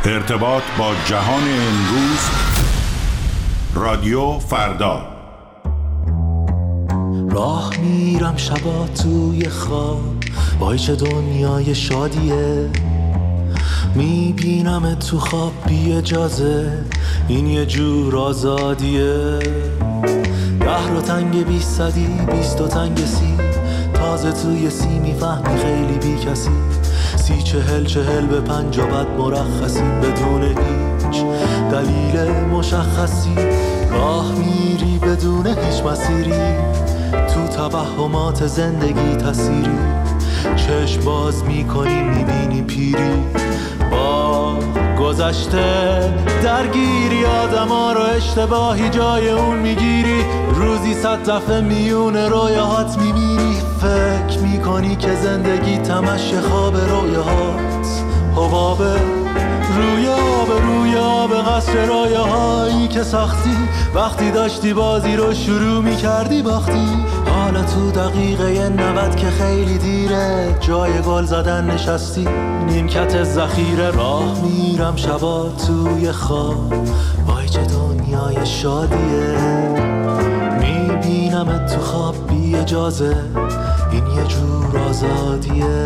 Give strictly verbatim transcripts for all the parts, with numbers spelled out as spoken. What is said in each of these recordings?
ارتباط با جهان امروز. رادیو فردا. راه میرم شبا توی خواب، وای چه دنیای شادیه. میبینم تو خواب بی اجازه، این یه جور آزادیه. ده رو تنگ بیست صدی، بیست و تنگ سی، تازه توی سی میفهمی خیلی بی کسی. سی چهل چهل به پنج و بعد مرخصی، بدون هیچ دلیل مشخصی. راه میری بدون هیچ مسیری، تو توهمات زندگی تسیری. چشم باز میکنی میبینی پیری، با گذشته درگیری. آدم ها رو اشتباهی جای اون میگیری، روزی صد دفعه میونه رویاهات میمیری. فکر میکنی که زندگی تمش خواب رویاهات، حبابه روی آب روی آب قصر رویاهایی که ساختی. وقتی داشتی بازی رو شروع میکردی باختی. حالا تو دقیقه نود که خیلی دیره، جای گل زدن نشستی نیمکت ذخیره. راه میرم شبا توی خواب، وای چه دنیای شادیه. میبینم تو خواب بی اجازه، این یه جور آزادیه.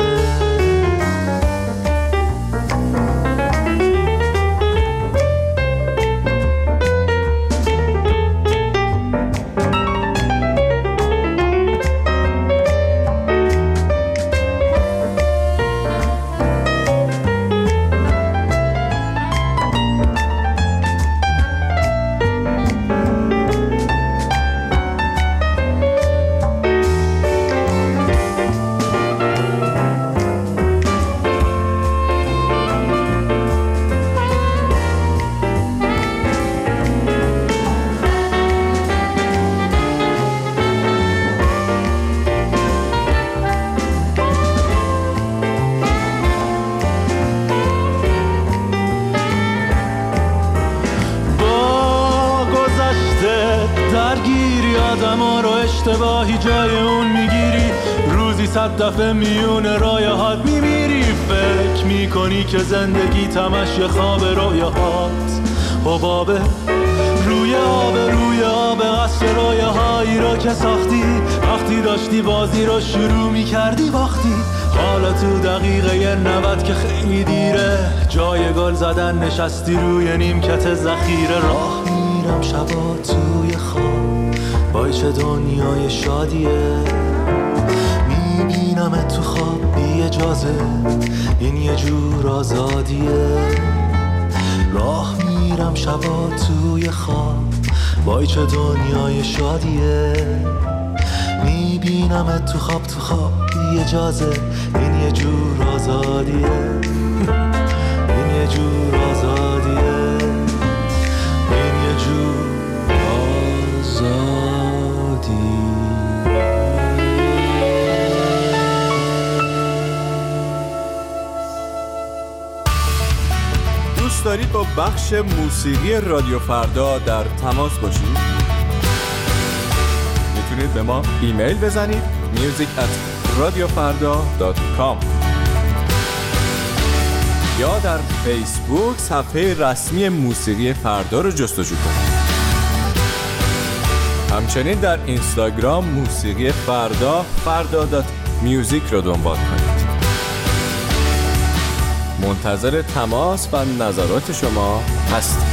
اشتباهی جای اون میگیری، روزی صد دفعه میونه رایهات میمیری. فکر میکنی که زندگی تمش یه خواب رویاهات، حبابه روی آب روی آب قصر رویاهایی رو که ساختی. وقتی داشتی بازی رو شروع میکردی باختی. حالا تو دقیقه نود که خیلی دیره، جای گل زدن نشستی روی نیمکت ذخیره. راه میرم شبا توی خواب، وای چه دنیای شادیه. میبینم تو خواب بی اجازه، این یه جور آزادیه. راه میرم شبا توی خواب، وای چه دنیای شادیه. میبینم تو خواب تو خواب بی اجازه، این یه جور آزادیه. این یه جور آزادیه. این یه جور آزادیه. دوست دارید با بخش موسیقی رادیو فردا در تماس باشید؟ میتونید به ما ایمیل بزنید music at radiofarda dot com یا در فیسبوک صفحه رسمی موسیقی فردا رو جستجو کنید. همچنین در اینستاگرام موسیقی فردا فردا دات میوزیک رو دنبال کنید. منتظر تماس و نظرات شما هستیم.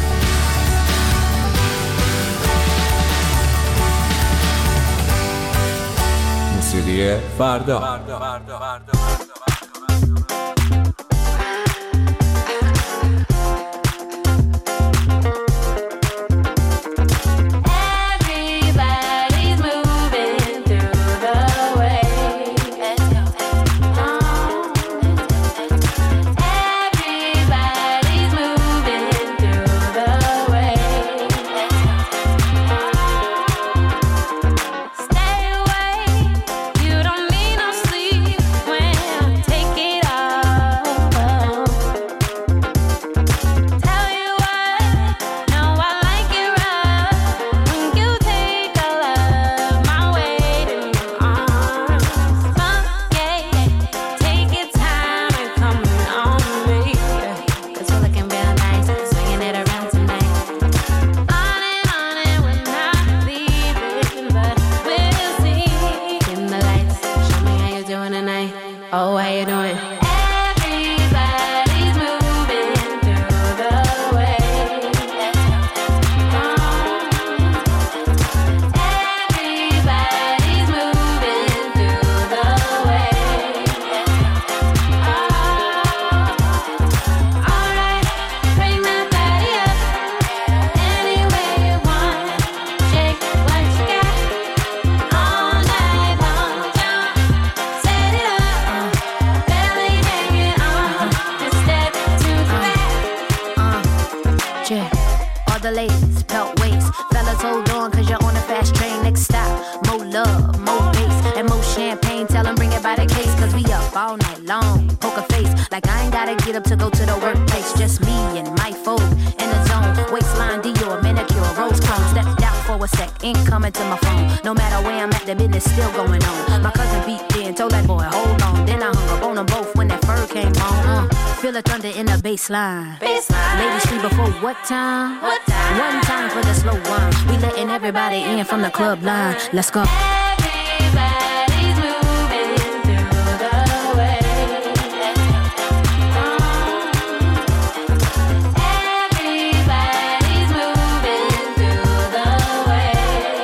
موسیقی فردا. Stay away, you don't mean no sleep when the ladies, pelt waist. Fellas, hold on, cause you're on a fast train. Next stop, more love, more bass, and more champagne. Tell them bring it by the case, cause we up all night long. Poker face, like I ain't gotta get up to go to the workplace. Just me and my folk in the zone. Waistline, Dior, manicure, rose cone. Stepped out for a sec, ain't coming to my phone. No matter where I'm at, the business still going on. My cousin beat in, told that boy, hold on. Then I hung up on them both when that fur came on. Uh, feel the thunder in the baseline. Baseline. Ladies free before what time? What time? One time for the slow one. We letting everybody in from the club line. Let's go. Everybody's moving through the way. Everybody's moving through the way.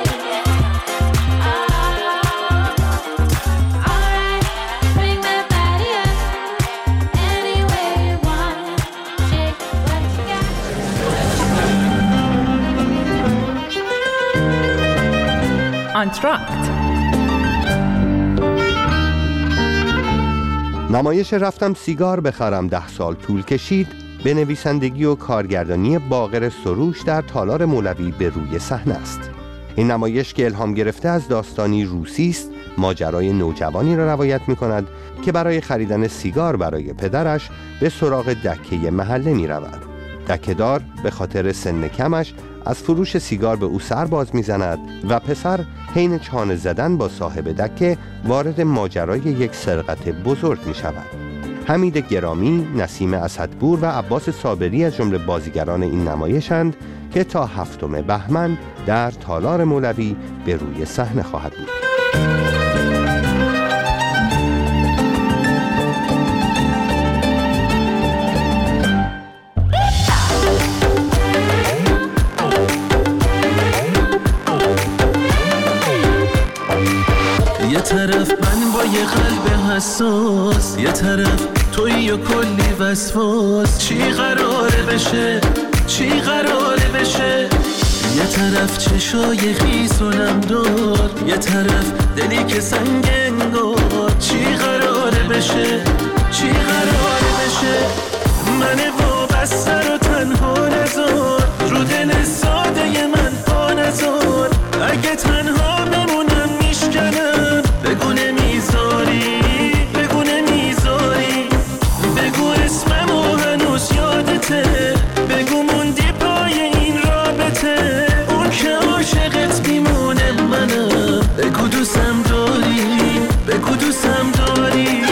Oh, alright, bring that body up. Any way you want, shake what you got. Entr'acte. نمایش رفتم سیگار بخرم ده سال طول کشید به نویسندگی و کارگردانی باقر سروش در تالار مولوی به روی صحنه است. این نمایش که الهام گرفته از داستانی روسی است، ماجرای نوجوانی را روایت می کند که برای خریدن سیگار برای پدرش به سراغ دکه محله می رود. دکه‌دار به خاطر سن کمش از فروش سیگار به او سر باز می زند و پسر حین چانه زدن با صاحب دکه وارد ماجرای یک سرقت بزرگ می شود. حمید گرامی، نسیم اسدپور و عباس صابری از جمله بازیگران این نمایشند که تا هفتم بهمن در تالار مولوی به روی صحنه خواهد بود. یه طرف من با یه قلب حساس، یه طرف توی و کلی وسواس. چی قراره بشه، چی قراره بشه؟ یه طرف چشای خیس و نمدار، یه طرف دلی که سنگ انگار. چی قراره بشه، چی قراره بشه؟ من وابسته رو تنها نذار، رو دل ساده من پا نذار. اگه تنها بمونم میشکنم، بگو نمیذاری، بگو نمیذاری. بگو اسممو هنوز یادته، بگو موندی پای این رابطه. اون که عاشقت میمونه منم، بگو دوستم داری، بگو دوستم داری.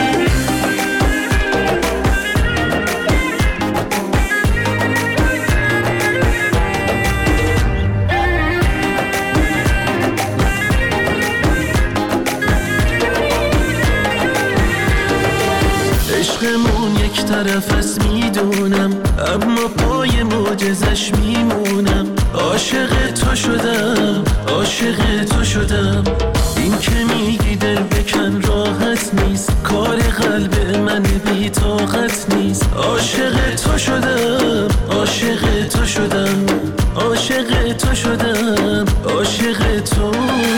عشقمون یک طرف است میدونم، اما پای معجزش میمونم. عاشق تو شدم، عاشق تو شدم. این که میگی دل بکن راحت نیست، کار قلب من بی طاقت نیست. عاشق تو شدم، عاشق تو شدم، عاشق تو شدم، عاشق تو.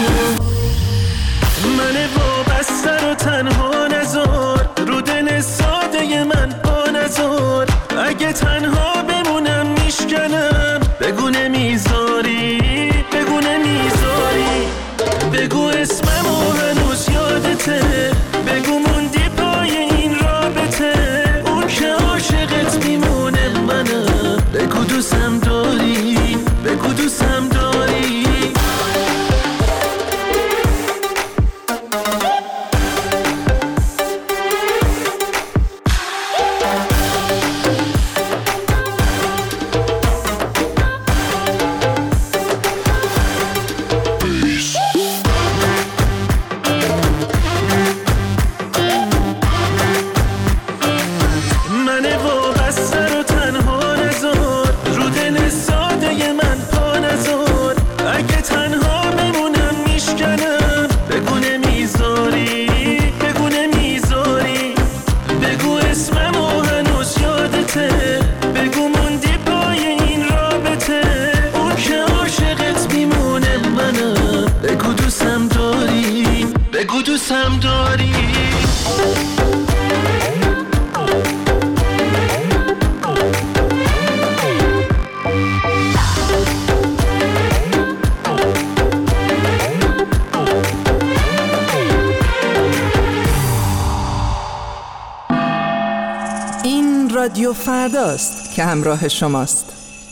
من وابسته رو تنها نذار، رو دل ساده من پا نذار. اگه تنها بمونم میشکنم، بگو نمیذاری، بگو نمیذاری. بگو اسممو هنوز یادته، بگو موندی پای این رابطه. اون که عاشقت میمونه منم، بگو دوستم داری، بگو دوستم داری. دوستم داری. رادیو فرداست که همراه شماست.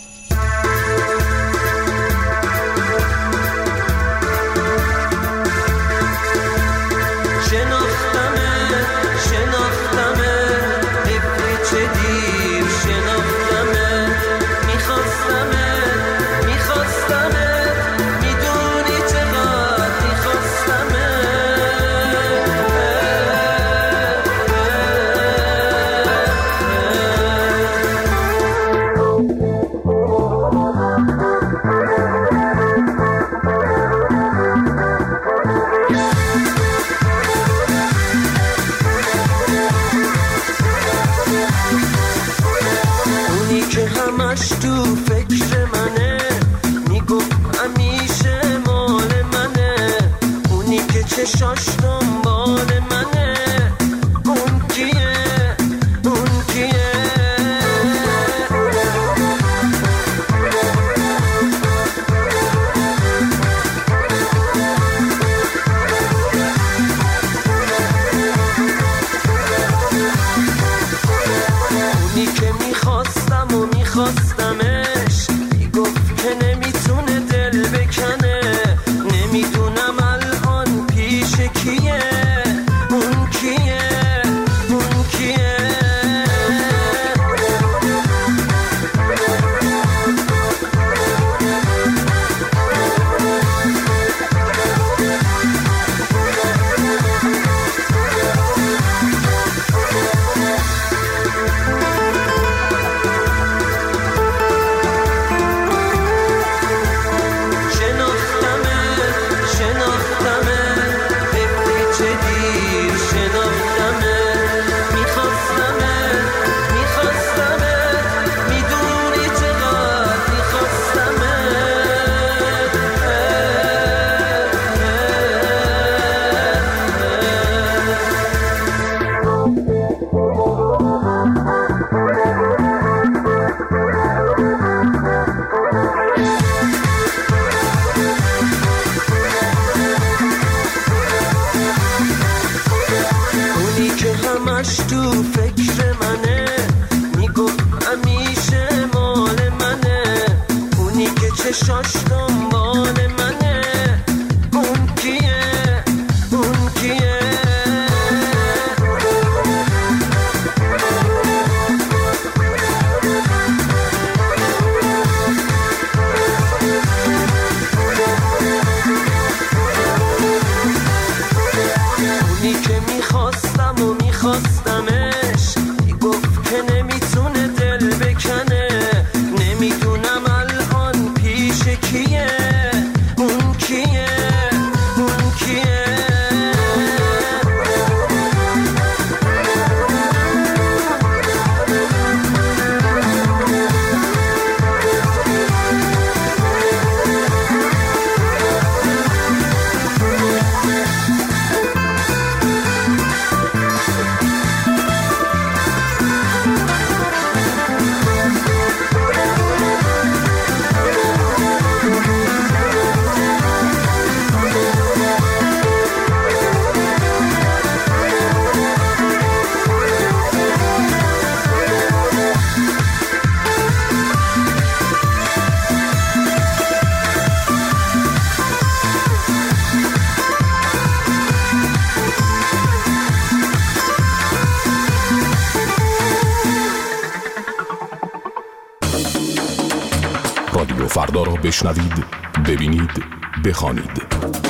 رادیو فردا را بشنوید، ببینید، بخوانید.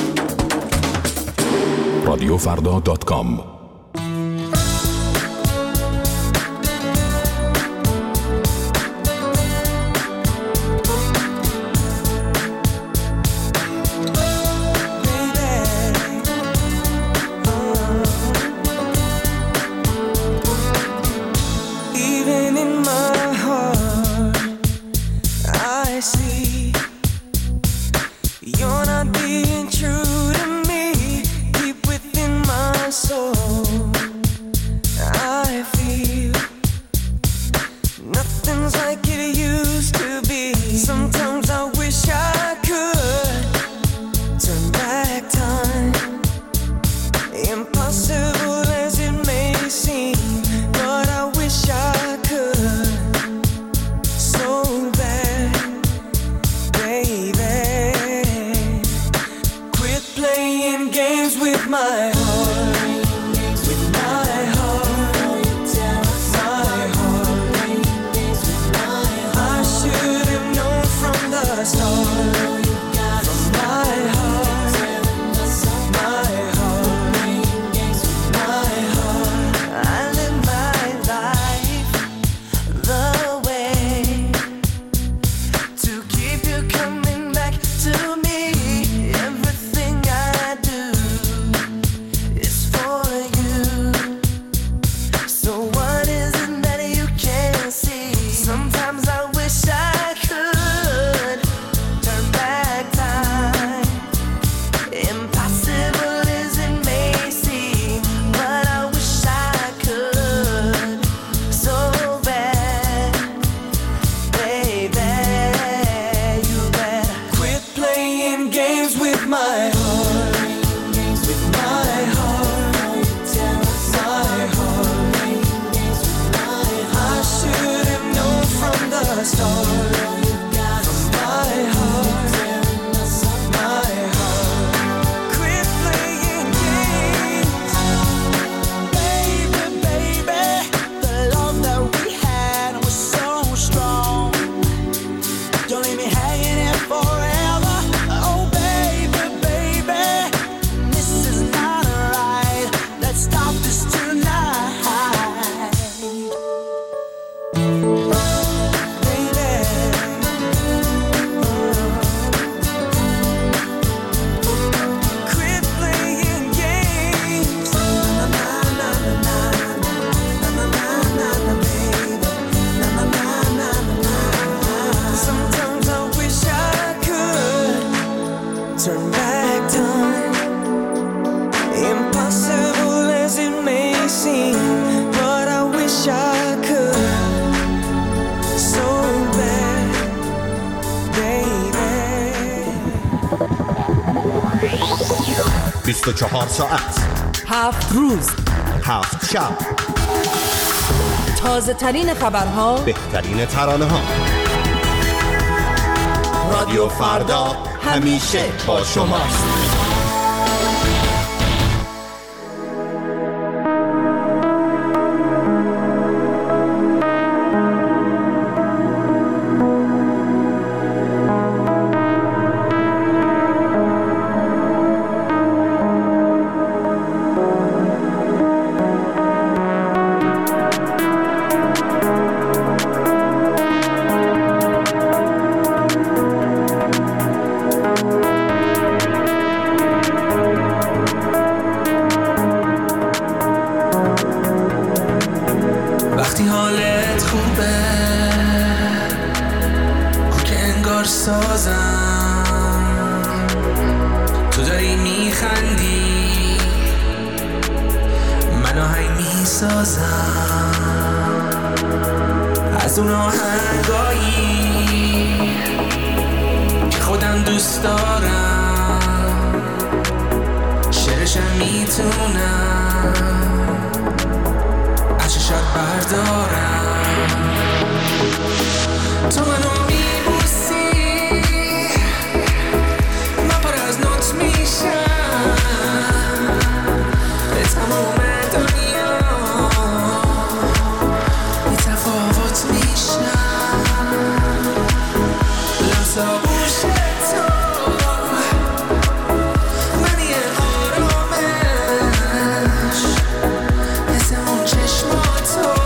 رادیو فردا دات کام. Impossible as it may seem, but I wish I could. و چهار ساعت، هفت روز، هفت شب، تازه ترین خبرها، بهترین ترانه ها. رادیو فردا همیشه با شماست. وقتی حالت خوبه کو که انگار سازم، تو داری میخندی من آهنگ میسازم، از اون آهنگایی که خودم دوست دارم، شعرشم میتونم شاید بردارم. تو منو میبوسی من پر از نوت میشم، به تمام دنیا بی تفاوت میشم، لمس آغوش تو منی آرامش، مثل اون چشمات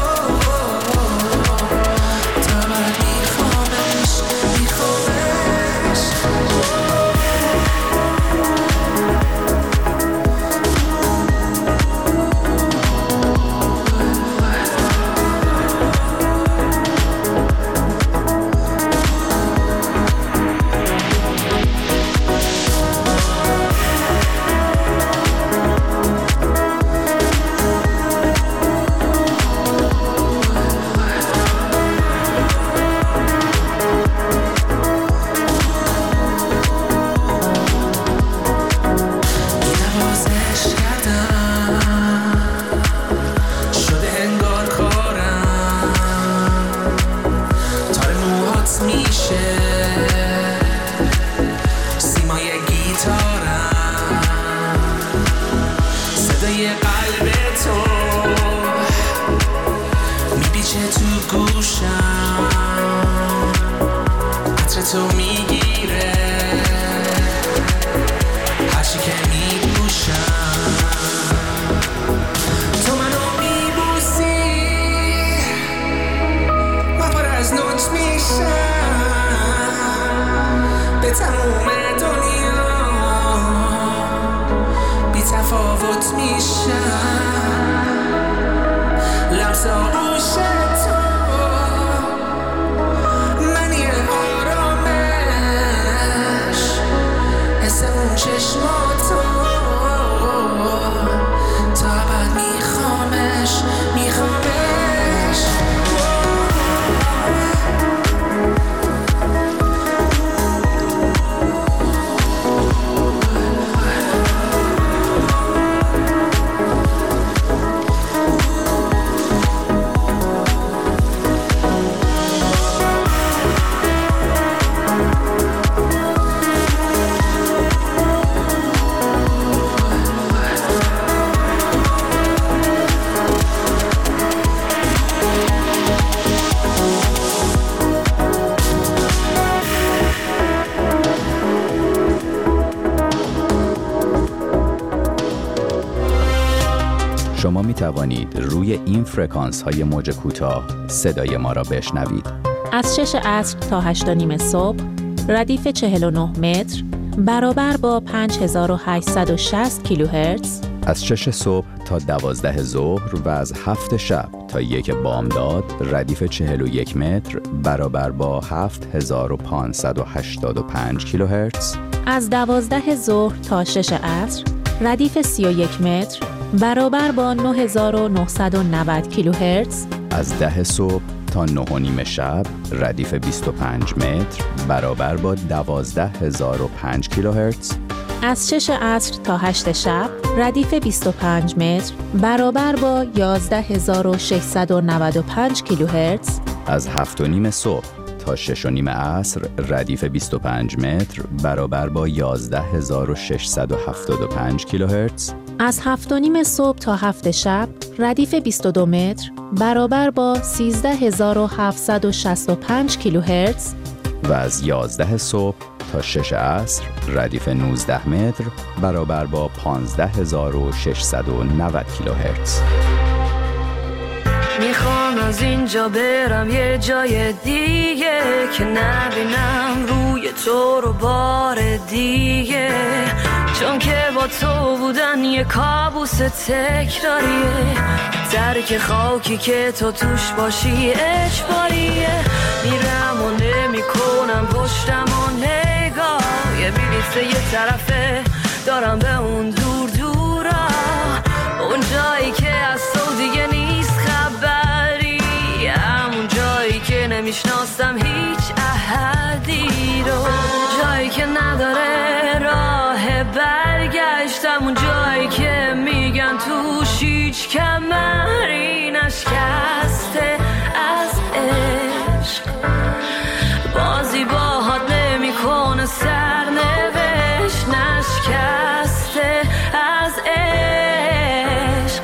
تو میگیره هرچی که میپوشم، تو منو میبوسی من پر از نوت میشم، به تموم دنیا بی تفاوت میشم، لمس آغوش تو منی چشماتو تا بعد میخوامش میخوامش. شما می توانید روی این فرکانس های موج کوتاه صدای ما را بشنوید. از شش عصر تا هشت و نیم صبح، ردیف چهل و نه متر برابر با پنج هزار و هشتصد و شصت کیلوهرتز. از شش صبح تا دوازده ظهر و از هفت شب تا یک بامداد، ردیف چهل و یک متر برابر با هفت هزار و پانصد و هشتاد و پنج کیلوهرتز. از دوازده ظهر تا شش عصر، ردیف سی و یک متر برابر با نه هزار و نهصد و نود کیلوهرتز. از ده صبح تا نه و نیم شب، ردیف بیست و پنج متر برابر با دوازده هزار و پنج کیلوهرتز. از شش عصر تا هشت شب ردیف بیست و پنج متر برابر با یازده هزار و ششصد و نود و پنج کیلوهرتز. از هفت و نیم صبح تا شش و نیم عصر ردیف بیست و پنج متر برابر با یازده هزار و ششصد و هفتاد و پنج کیلوهرتز. از هفت و نیم صبح تا هفت شب ردیف بیست و دو متر برابر با سیزده هزار و هفتصد و شصت و پنج کیلوهرتز. و از یازده صبح تا شش عصر ردیف نوزده متر برابر با پانزده هزار و ششصد و نود کیلوهرتز. میخوام از اینجا برم یه جای دیگه که نبینم روی تو رو بار دیگه، چون که با تو بودن یه کابوس تکراریه، درک خاکی که تو توش باشی اجباریه. میرم و نمی کنم پشتم و نگاه، یه بلیت یه طرفه دارم به اون دور دورا، اون جایی که از تو دیگه نیست خبری، همون جایی که نمیشناسم هیچ احدی رو، جایی که نداره راه برگشتم، اون جایی که میگن توش هیچ کمری نشکسته از عشق، بازی باهات نمی کنه سرنوشت، نشکسته از عشق،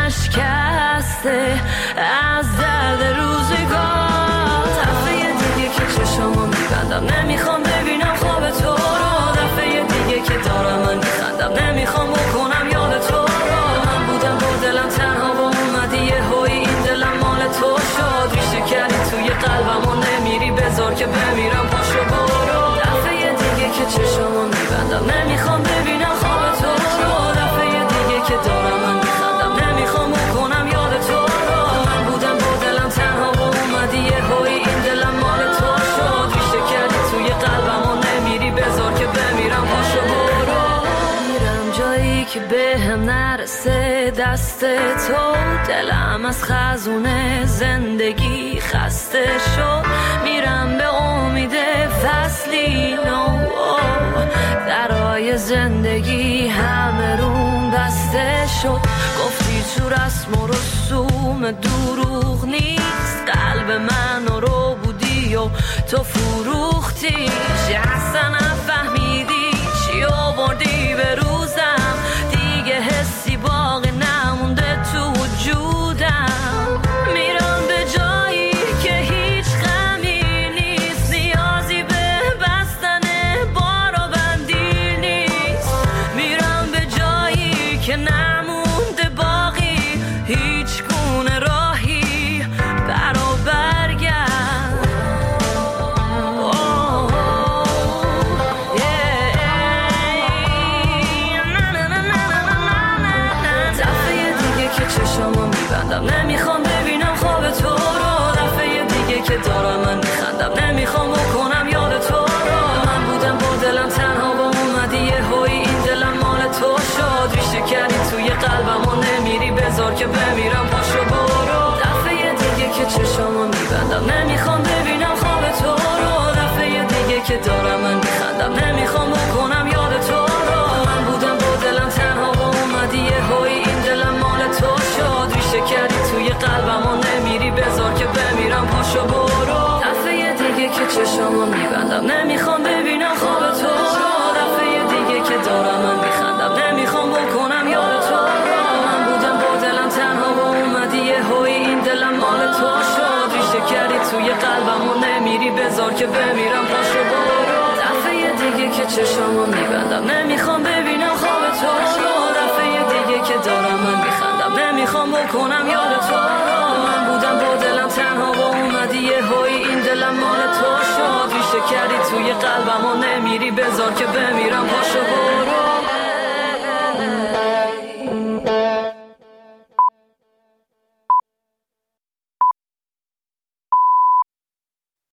نشکسته از درد روزگار. دفعه دیگه که چشمو میبندم نمیخوام ببینم خواب تو رو، دفعه دیگه که دارم من میخندم نمیخوام بکنم یاد تو رو، من بودم با دلم تنها و اومدی یه هوی این دلم مال تو شد، ریشه کردی توی قلبم و نمیری بذار که بمیرم پاشو برو. دفعه دیگه که چشمو میبندم نمیخوام ببینم خواب تو رو، دفعه دیگه که دارم من میخندم نمیخوام بکنم یاد تو رو، من بودم با دلم تنها و اومدی یه هوی این دلم مال تو شد، ریشه کردی توی قلبم و نمیری بذار که بمیرم پاشو برو. میرم جایی که به هم نرسه دست تو، دلم از خزونه زندگی خسته شد، میرم به امید فصلی نو، درای زندگی همه روم بسته شد، گفتی تو رسم و رسوم دروغ نیست، قلب من رو بودی و تو فروختیش، اصلا نفهمیدی چی آوردی به روزم، دیگه حسی باقی نمونده تو وجودم، میرم به جایی که هیچ غمی نیست، نیازی به بستن بار و بندی نیست، میرم به جایی که نمونده باقی هیچ گونه راهی برا برگرد. نمیخوام ببینم خواب تو رو، دفعه دیگه که دارم من میخندم نمیخوام بکنم یاد تو رو، من بودم با دلم تنها و اومدی یه هوی این دلم مال تو شد، ریشه کردی توی قلبم و نمیری بذار که بمیرم پاشو برو. دفعه دیگه که چشمو میبندم نمیخوام ببینم خواب تو رو، دفعه دیگه که دارم من میخندم نمیخوام بکنم یاد تو رو، من بودم با دلم تنها و اومدی یه هوی این دلم مال تو شد، ریشه کردی توی قلبم و نمیری بذار که بمیرم پاشو برو. دفعه دیگه که چشمو میبندم نمیخوام ببینم خواب تو رو، دفعه دیگه که دارم من میخندم نمیخوام بکنم یاد تو رو، من بودم با دلم تنها و اومدی یه هوی این دلم مال تو شد، ریشه کردی توی قلبم و نمیری بذار که بمیرم پاشو برو. دفعه دیگه که چشمو میبندم نمیخوام ببینم خواب تو رو، دفعه دیگه که دارم من میخندم نمیخوام بکنم یاد تو رو، من بودم با دلم تنها و اومدی یه هوی این دلم مال تو شد، ریشه کردی توی قلبم و نمیری بذار که بمیرم پاشو برو.